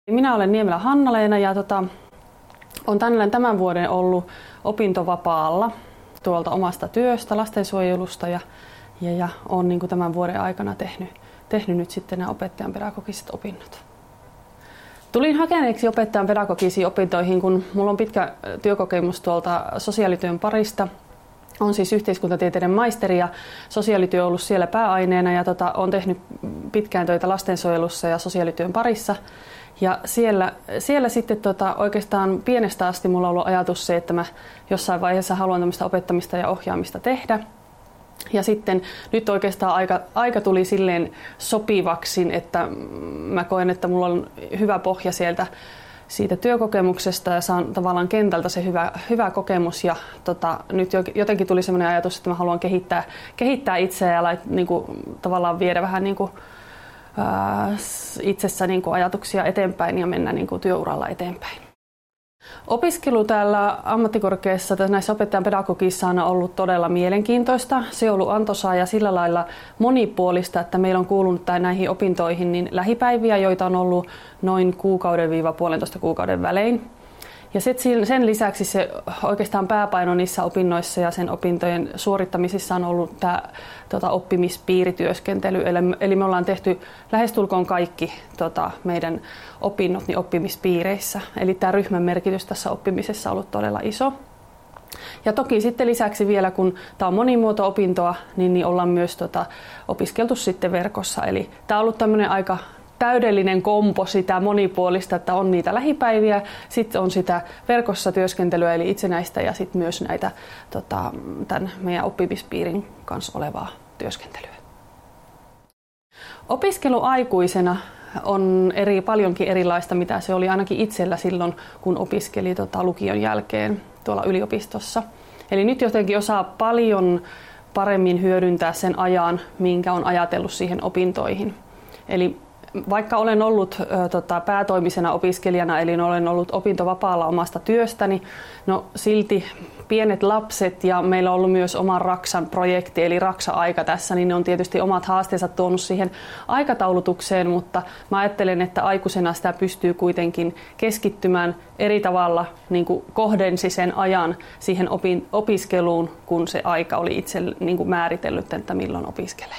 Minä olen Niemelä Hanna-Leena ja olen tämän vuoden ollut opintovapaalla tuolta omasta työstä, lastensuojelusta ja olen niin kuin tämän vuoden aikana tehnyt nyt sitten nämä opettajan pedagogiset opinnot. Tulin hakeneeksi opettajan pedagogisiin opintoihin, kun minulla on pitkä työkokemus tuolta sosiaalityön parista. Olen siis yhteiskuntatieteiden maisteri ja sosiaalityö on ollut siellä pääaineena ja olen tehnyt pitkään töitä lastensuojelussa ja sosiaalityön parissa. Ja siellä sitten oikeastaan pienestä asti minulla on ollut ajatus se, että mä jossain vaiheessa haluan tämmöistä opettamista ja ohjaamista tehdä. Ja sitten nyt oikeastaan aika tuli silleen sopivaksi, että mä koen, että mulla on hyvä pohja siitä työkokemuksesta ja saan tavallaan kentältä se hyvä kokemus. Ja nyt jotenkin tuli semmoinen ajatus, että mä haluan kehittää itseä ja tavallaan viedä vähän itsessä ajatuksia eteenpäin ja mennä työuralla eteenpäin. Opiskelu täällä ammattikorkeassa näissä opettajan pedagogissa on ollut todella mielenkiintoista. Se on ollut antoisaa ja sillä lailla monipuolista, että meillä on kuulunut näihin opintoihin niin lähipäiviä, joita on ollut noin kuukauden-1,5 kuukauden välein. Ja sen lisäksi se oikeastaan pääpaino niissä opinnoissa ja sen opintojen suorittamisissa on ollut tämä oppimispiirityöskentely. Eli me ollaan tehty lähestulkoon kaikki meidän opinnot niin oppimispiireissä. Eli tämä ryhmän merkitys tässä oppimisessa on ollut todella iso. Ja toki sitten lisäksi vielä, kun tämä on monimuoto-opintoa, niin ollaan myös opiskeltu sitten verkossa. Eli tämä on ollut tämmöinen aika täydellinen kompo sitä monipuolista, että on niitä lähipäiviä, sitten on sitä verkossa työskentelyä eli itsenäistä ja sitten myös näitä tämän meidän oppimispiirin kanssa olevaa työskentelyä. Opiskelu aikuisena on paljonkin erilaista, mitä se oli ainakin itsellä silloin, kun opiskeli lukion jälkeen tuolla yliopistossa. Eli nyt jotenkin osaa paljon paremmin hyödyntää sen ajan, minkä on ajatellut siihen opintoihin. Eli vaikka olen ollut päätoimisena opiskelijana, eli olen ollut opintovapaalla omasta työstäni, no silti pienet lapset ja meillä on ollut myös oma Raksan projekti, eli Raksa-aika tässä, niin ne on tietysti omat haasteensa tuonut siihen aikataulutukseen, mutta mä ajattelen, että aikuisena sitä pystyy kuitenkin keskittymään eri tavalla, niin kuin kohdensi sen ajan siihen opiskeluun, kun se aika oli itse niin kuin määritellyt, että milloin opiskelee.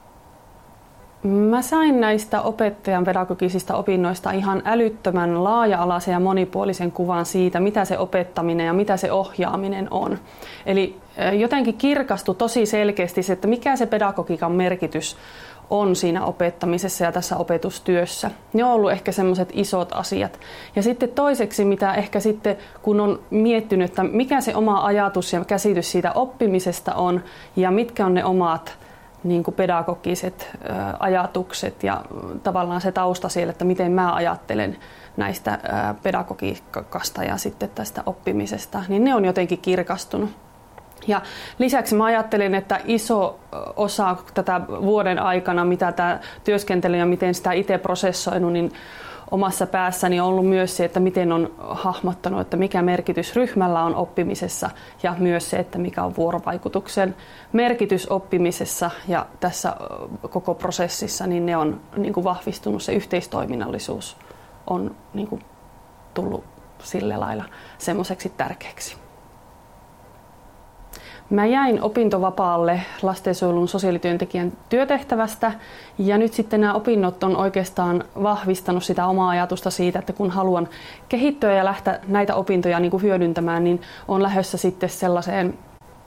Mä sain näistä opettajan pedagogisista opinnoista ihan älyttömän laaja-alaisen ja monipuolisen kuvan siitä, mitä se opettaminen ja mitä se ohjaaminen on. Eli jotenkin kirkastui tosi selkeästi se, että mikä se pedagogiikan merkitys on siinä opettamisessa ja tässä opetustyössä. Ne on ollut ehkä semmoiset isot asiat. Ja sitten toiseksi, mitä ehkä sitten, kun on miettinyt, että mikä se oma ajatus ja käsitys siitä oppimisesta on ja mitkä on ne omat niin kuin pedagogiset ajatukset ja tavallaan se tausta siellä, että miten mä ajattelen näistä pedagogiikasta ja sitten tästä oppimisesta, niin ne on jotenkin kirkastunut. Ja lisäksi mä ajattelen, että iso osa tätä vuoden aikana, mitä tämä työskentely ja miten sitä itse prosessoinut, niin omassa päässäni on ollut myös se, että miten on hahmottanut, että mikä merkitys ryhmällä on oppimisessa ja myös se, että mikä on vuorovaikutuksen merkitys oppimisessa ja tässä koko prosessissa, niin ne on niin kuin vahvistunut, se yhteistoiminnallisuus on niin kuin tullut sillä lailla semmoiseksi tärkeäksi. Mä jäin opintovapaalle lastensuojelun sosiaalityöntekijän työtehtävästä ja nyt sitten nämä opinnot on oikeastaan vahvistanut sitä omaa ajatusta siitä, että kun haluan kehittyä ja lähteä näitä opintoja niin kuin hyödyntämään, niin olen lähdössä sitten sellaiseen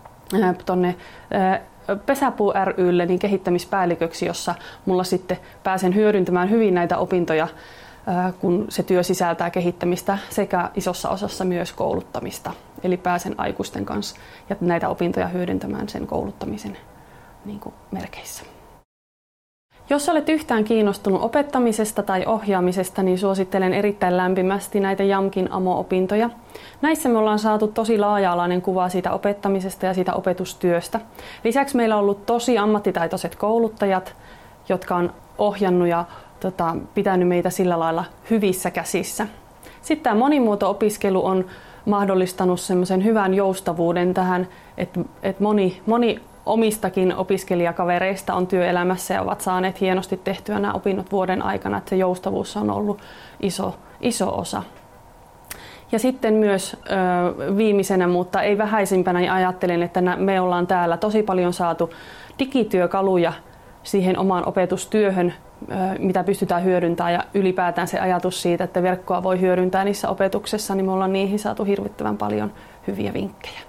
Pesäpuu ry:lle niin kehittämispäälliköksi, jossa mulla sitten pääsen hyödyntämään hyvin näitä opintoja, kun se työ sisältää kehittämistä sekä isossa osassa myös kouluttamista. Eli pääsen aikuisten kanssa ja näitä opintoja hyödyntämään sen kouluttamisen niin kuin merkeissä. Jos olet yhtään kiinnostunut opettamisesta tai ohjaamisesta, niin suosittelen erittäin lämpimästi näitä JAMKin AMO-opintoja. Näissä me ollaan saatu tosi laaja-alainen kuva siitä opettamisesta ja siitä opetustyöstä. Lisäksi meillä on ollut tosi ammattitaitoiset kouluttajat, jotka on ohjannut ja pitänyt meitä sillä lailla hyvissä käsissä. Sitten tämä monimuoto-opiskelu on mahdollistanut semmoisen hyvän joustavuuden tähän, että moni omistakin opiskelijakavereista on työelämässä ja ovat saaneet hienosti tehtyä nämä opinnot vuoden aikana, että se joustavuus on ollut iso osa. Ja sitten myös viimeisenä, mutta ei vähäisimpänä, niin ajattelen, että me ollaan täällä tosi paljon saatu digityökaluja siihen omaan opetustyöhön, mitä pystytään hyödyntämään, ja ylipäätään se ajatus siitä, että verkkoa voi hyödyntää niissä opetuksessa, niin me ollaan niihin saatu hirvittävän paljon hyviä vinkkejä.